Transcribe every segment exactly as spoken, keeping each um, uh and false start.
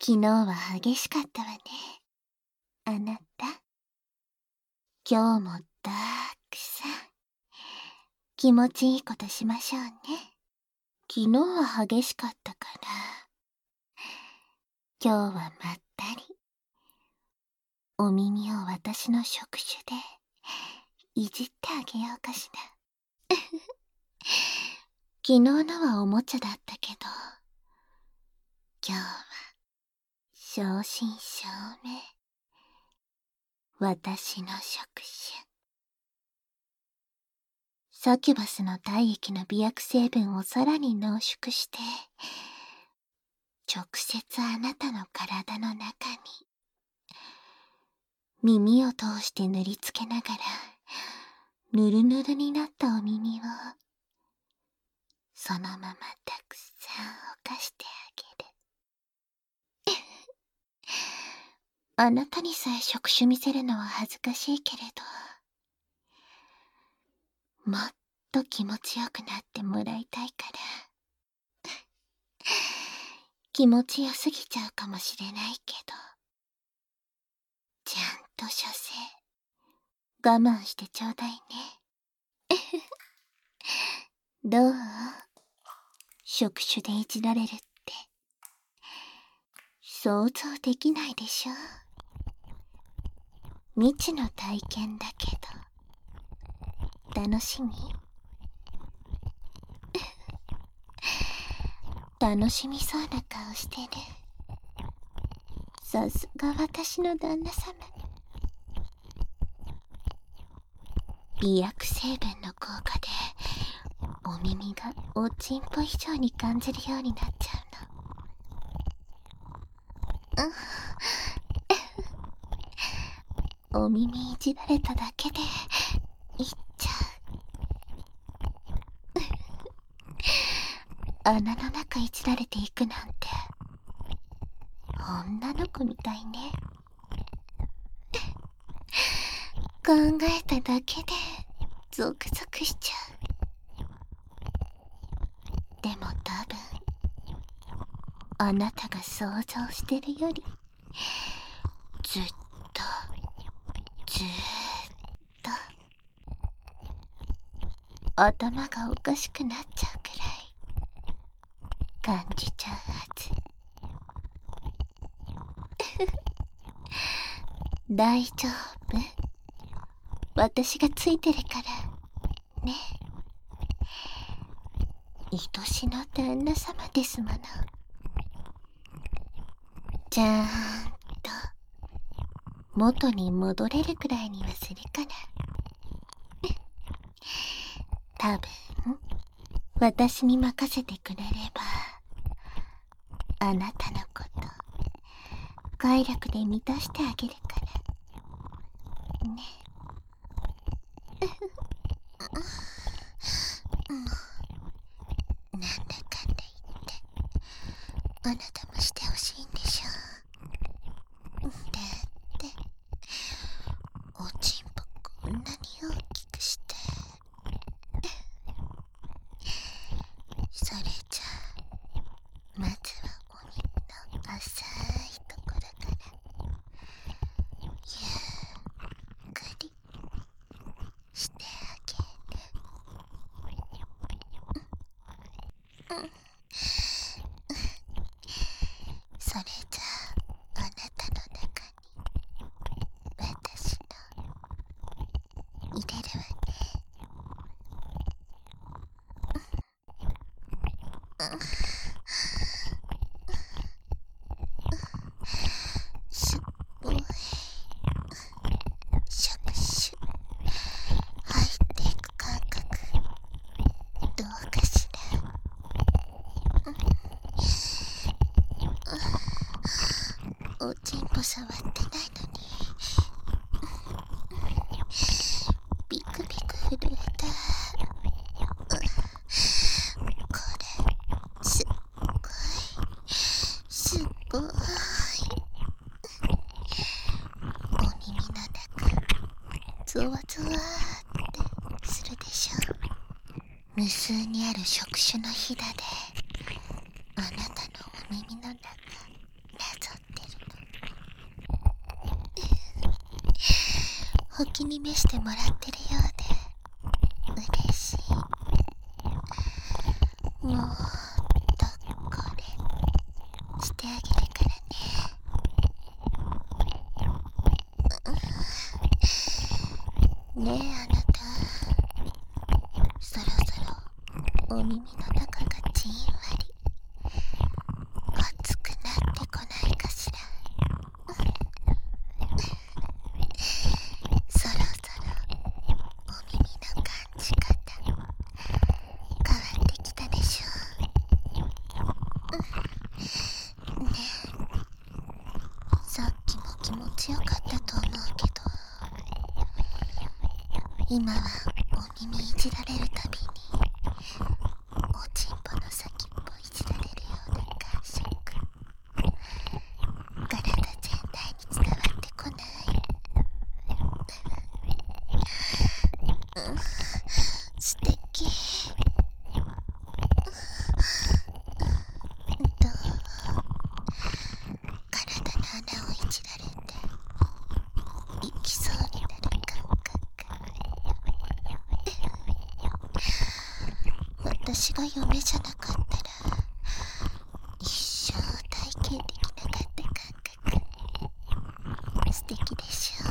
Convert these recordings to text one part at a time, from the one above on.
昨日は激しかったわね。あなた。今日もたくさん気持ちいいことしましょうね。昨日は激しかったから、今日はまったり。お耳を私の触手でいじってあげようかしら。昨日のはおもちゃだったけど、今日は正真正銘。私の触手。サキュバスの体液の美薬成分をさらに濃縮して、直接あなたの体の中に、耳を通して塗りつけながら、ぬるぬるになったお耳を、そのままたくさん犯してあげる。あなたにさえ触手見せるのは恥ずかしいけれど、もっと気持ちよくなってもらいたいから。気持ちよすぎちゃうかもしれないけど、ちゃんと射精、我慢してちょうだいね。どう？触手でいじられるって、想像できないでしょ？未知の体験だけど、楽しみ？楽しみそうな顔してる。さすが私の旦那様。美薬成分の効果で、お耳がおちんぽ以上に感じるようになっちゃうの。お耳いじられただけで、いっちゃう。穴の中いじられていくなんて、女の子みたいね。考えただけでゾクゾクしちゃう。でも多分あなたが想像してるよりずっとずーっと頭がおかしくなっちゃうくらい感じちゃうはず。大丈夫？私がついてるからね。愛しの旦那様ですもの。ちゃんと元に戻れるくらいにはするから。多分私に任せてくれれば、あなたのこと快楽で満たしてあげるからね。なんだかんだ言ってあなたもしてほしいんでしょ。だっておちんぽこんなに大きくしてそれじゃあまずはお耳の浅いところからゆっくりしてあげる。うん、それじゃああなたの中に私の入れるわね。すっごい触手入っていく感覚どうかしら。おちんぽ触ってないのにビクビク震えた。これすっごいすっごいお耳の中ゾワゾワってするでしょ。無数にある触手のひだであなたのお耳の中なぞお気に召してもらってるようで嬉しい。もっとこれしてあげるからね。ねえあなた、そろそろお耳の中がじんわり熱くなってこないかしら。そろそろお耳の感じ方変わってきたでしょ。ねえ、さっきも気持ちよかったと思うけど、今はお耳いじられるたびにおちんぽの先っぽいじられるような感触、体全体に伝わってこない？うん、素敵。どう？体の穴をいじられて行きそうになる感覚。私が嫁じゃなかったら一生体験できなかった感覚、素敵でしょ。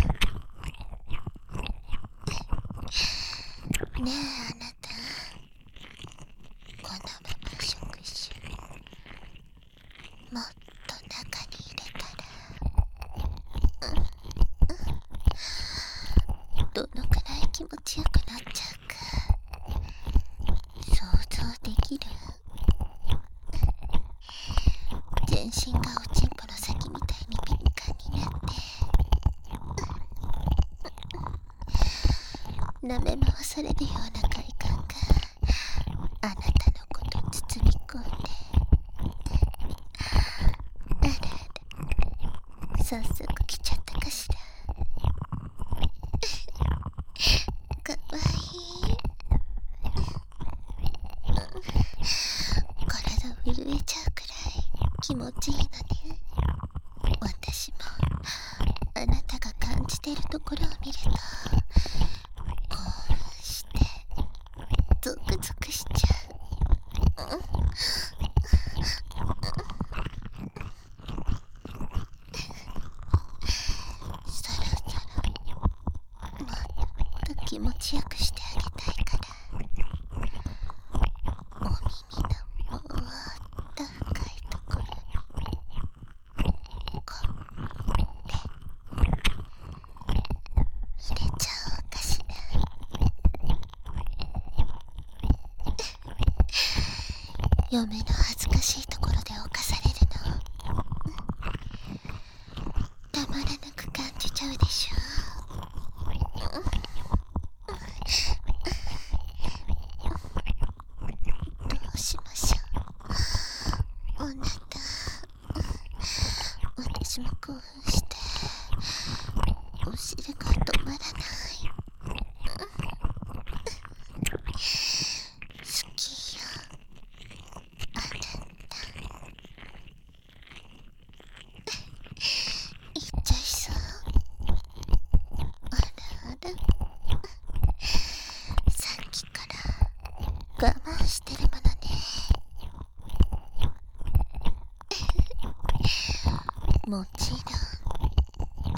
ねえあなた、このまま触手もっと中に入れたら、うん、どのくらい気持ちよくなっちゃうか想像できる？全身がおちんぽの先みたいに敏感になって舐め回されるような快感があなたのこと包み込んで、あらあら、早速来ちゃったかしら。かわいい。体震えちゃうくらい気持ちいいのね。私もあなたが感じてるところを見ると興奮してゾクゾクしちゃう。うん、そろそろもっと気持ちよくしてあげたいから、お耳のもっと深いところにこれ入れちゃおうかしら。嫁の恥ずかしいところで犯されるのたまらなく感じちゃうでしょ。どうしましょう。あなた、私も興奮してお尻が止まらない。好きよあなた。言っちゃいそう。あらあら、さっきから我慢してるものね。もちろんだ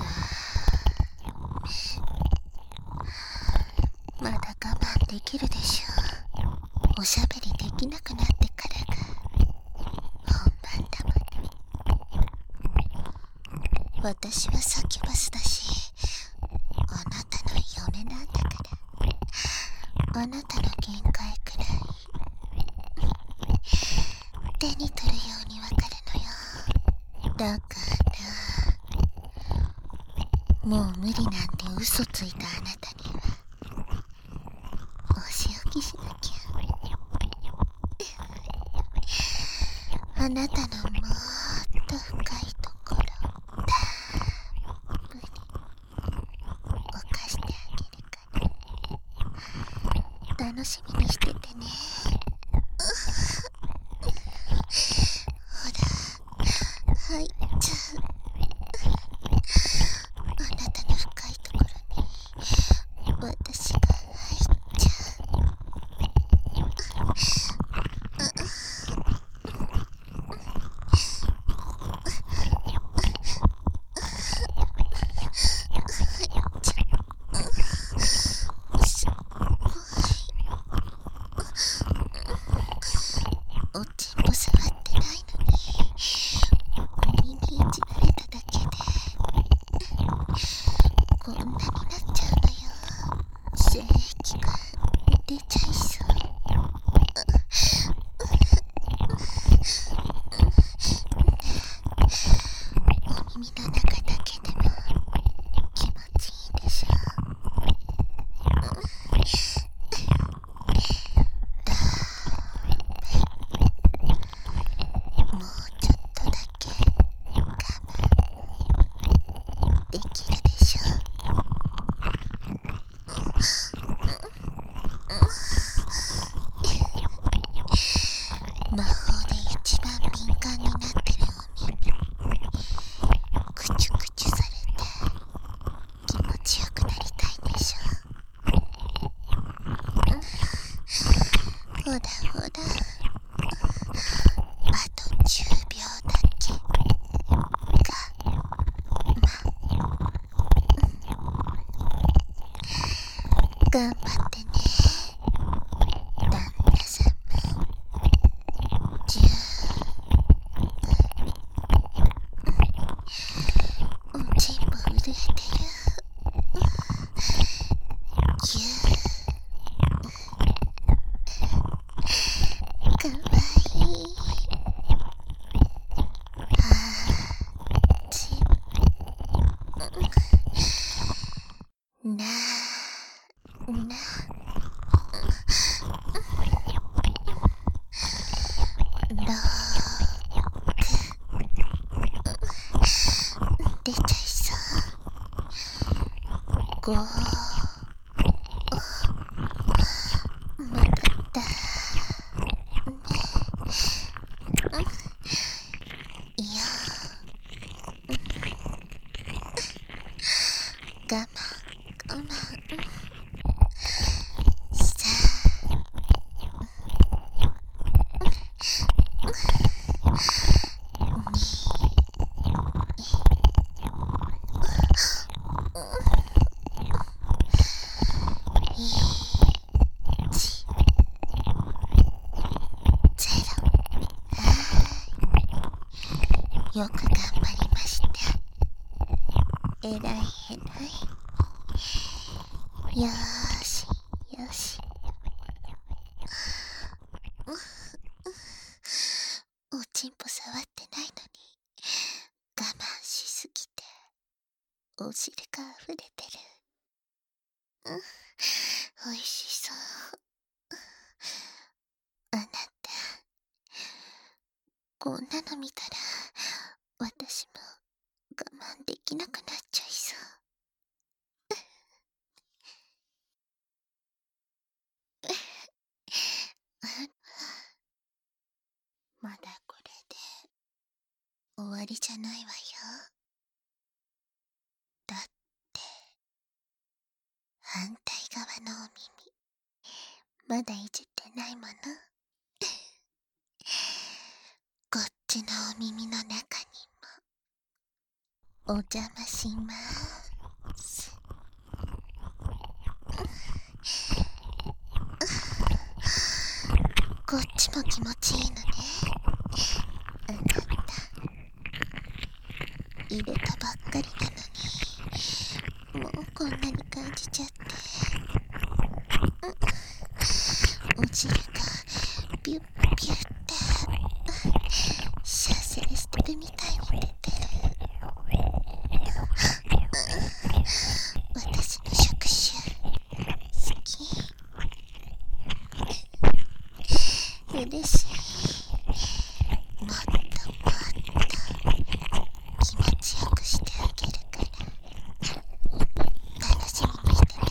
め。まだ我慢できるでしょう。おしゃべりできなくなってからが本番だもの。私はサキュバスだし、あなたの嫁なんだから、あなたの限界くらい手に取るようにわかるのよ。だからもう無理なんて嘘ついたあなたにはお仕置きしなきゃ。あなたのもっと深いところたっぷり犯してあげるから楽しみにしててね。ほら入っちゃう。あなたの深いところにぽ触ってないのにお耳いじられただけでこんなになっちゃうのよ。精液が出ちゃいそう。お耳の中だけでも気持ちいいでしょ。もうちょっとだけ我慢できるでしょ。魔法で一番敏感になってるお耳、くちゅくちゅされて気持ちよくなりたいでしょ。ほらほら、あとじゅうびょうだけが頑張ってね、旦那様。じゅうおちんぽ震えてる。ぎゅーかわいい。はちななろく出ちゃいそう。ごまだだいや我慢我慢さよく頑張りました。えらいえらい。よーしよし。おちんぽ触ってないのに我慢しすぎてお汁が溢れてる。うん、おいしそう。あなた、こんなの見たら私も我慢できなくなっちゃいそう。まだこれで終わりじゃないわよ。だって反対側のお耳まだいじってないもの。こっちのお耳の中にもお邪魔しまーす。こっちも気持ちいいのね。あなた入れたばっかりなのにもうこんなに感じちゃって、お汁がビュッビュッって射精してるみたいに出てる。私の触手好き。嬉しい。もっともっと気持ちよくしてあげるから楽しみにしててね。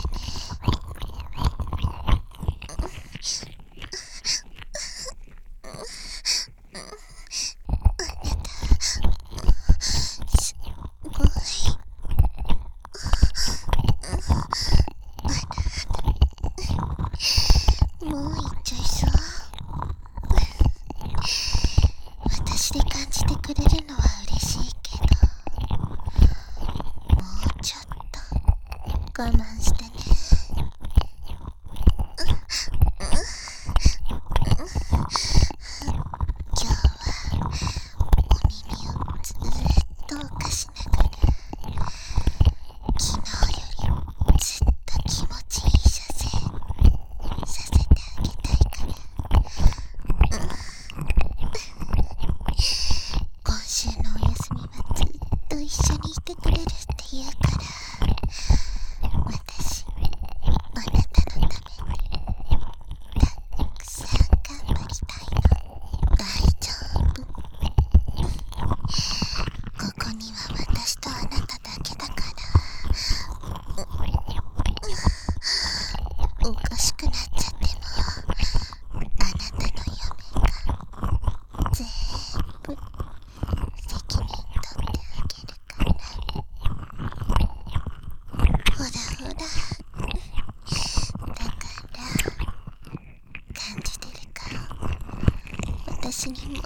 もう行っちゃいそう。私で感じてくれるのは嬉しいけど、もうちょっと我慢してね。今日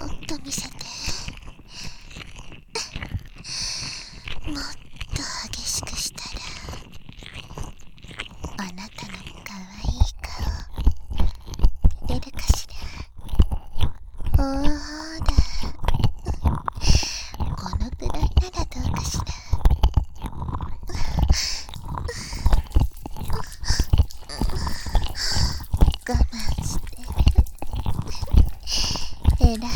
っと見せて。もっと激しくしたら、あなたのかわいい顔出るかしら。ほーら、このくらいならどうかしら。我慢して偉いぞ。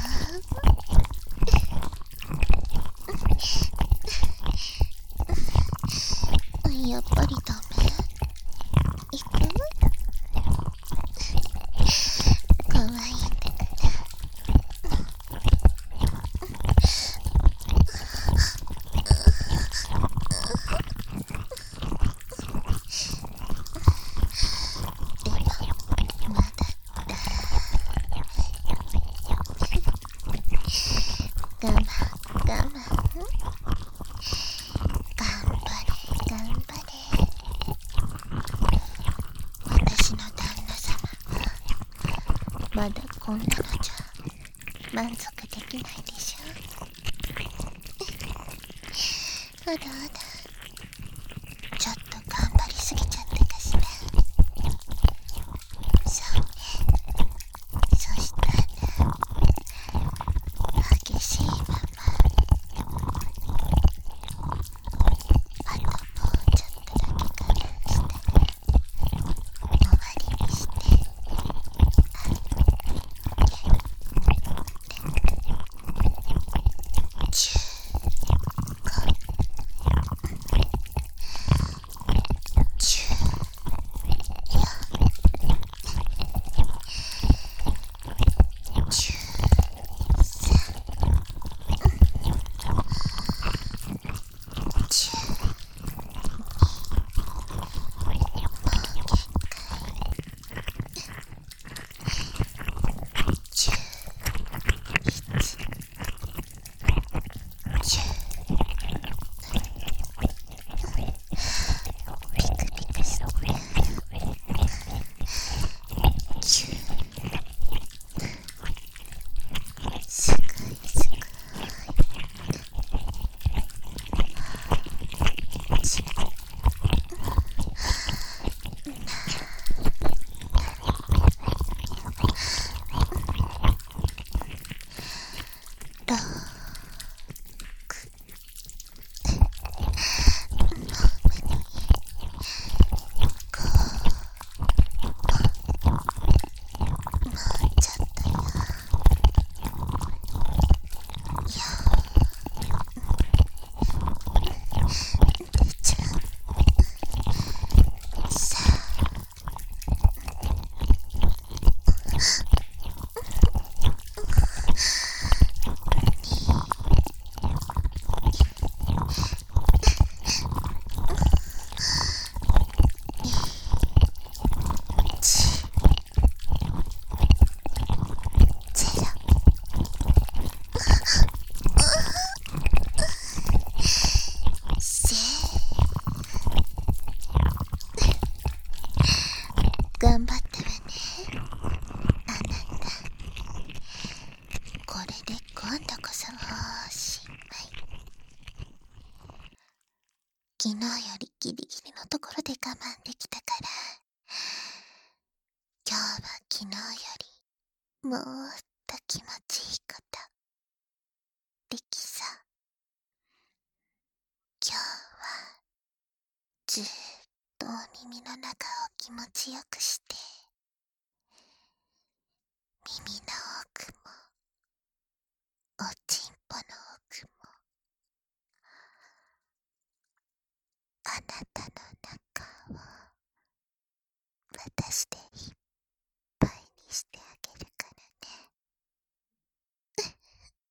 やっぱりダメ。いく？かわいいんだから。でもまだだ。我慢我慢。頑張れ頑張れ。私の旦那様はまだこんなのじゃ満足できないでしょ。ほらほら、ちょっと頑張りすぎちゃったかしら。そうね。そしたら激しいまま、あともうちょっとだけ我慢したら終わりにして。じゅうご、じゅうよん、じゅうさん、じゅうに、もう限界。じゅういち、じゅう、ピクピクしてじゅう、すごいすごい。じゅう、ろく、ご、もうちょっとよ。よん、じゅう、さん、に、いち、ゼロ。せー、頑張ったわね、あなた。これで今度こそおしまい。昨日よりギリギリのところで我慢できたから、今日は昨日よりもっと気持ちいいことできそう。今日はずーっとお耳の中を気持ちよくして、耳の奥もおちんぽの奥もあなたの中を私でいっぱいにして